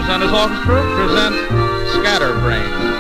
Williams and his orchestra present Scatterbrain.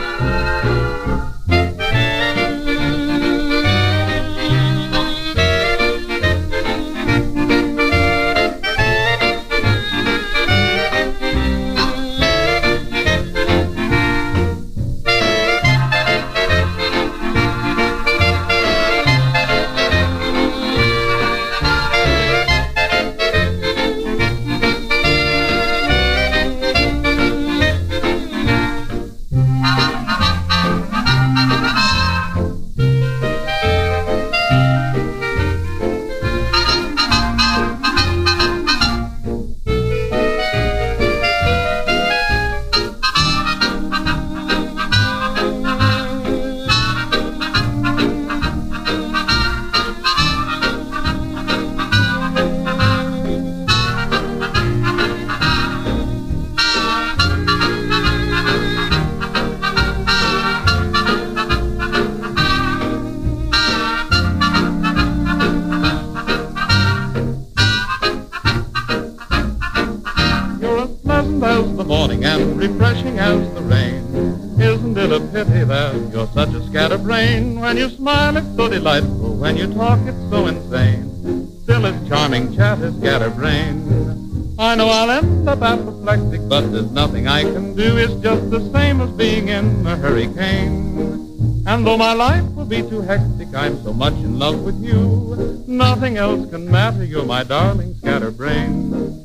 As the morning and refreshing as the rain. Isn't it a pity that you're such a scatterbrain? When you smile it's so delightful, when you talk it's so insane. Still it's charming chat is scatterbrain. I know I'll end up apoplectic, but there's nothing I can do. It's just the same as being in a hurricane. And though my life will be too hectic, I'm so much in love with you. Nothing else can matter, you're my darling scatterbrain.